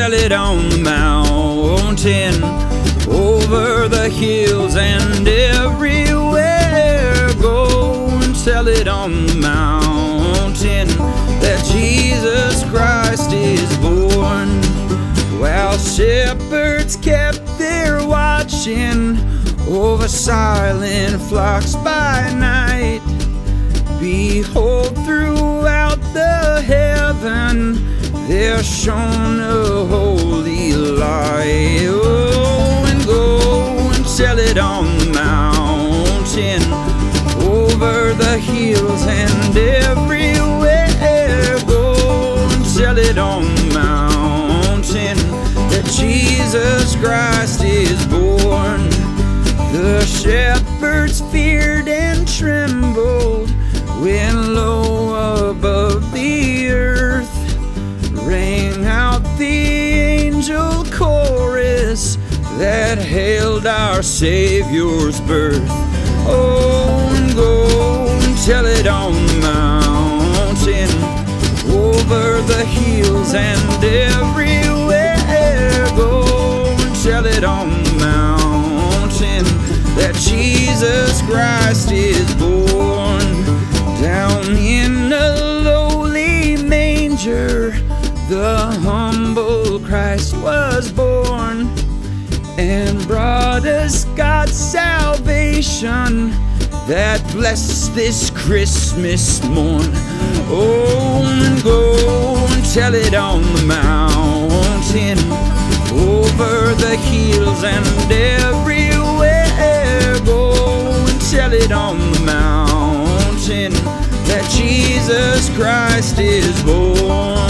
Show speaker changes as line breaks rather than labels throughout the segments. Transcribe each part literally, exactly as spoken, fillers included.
tell it on the mountain, over the hills and everywhere. Go and tell it on the mountain that Jesus Christ is born. While shepherds kept their watching over silent flocks by night, behold, throughout the heaven there shone a holy light. Oh, and go and tell it on the mountain, over the hills and everywhere. Go and tell it on the mountain that Jesus Christ is born. The shepherds feared and trembled when low above the earth rang out the angel chorus that hailed our Savior's birth. Oh, and go and tell it on the mountain, over the hills and everywhere. Go and tell it on the mountain that Jesus Christ is born. Down in a lowly manger the humble Christ was born, and brought us God's salvation that bless this Christmas morn. Oh, and go and tell it on the mountain, over the hills and everywhere. Go and tell it on the mountain that Jesus Christ is born.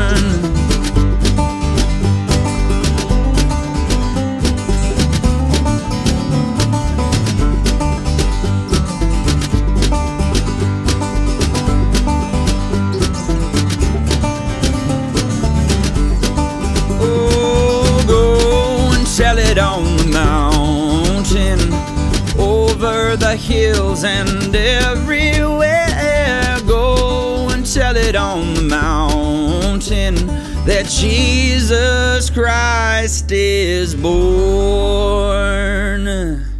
Tell it on the mountain, over the hills and everywhere. Go and tell it on the mountain that Jesus Christ is born.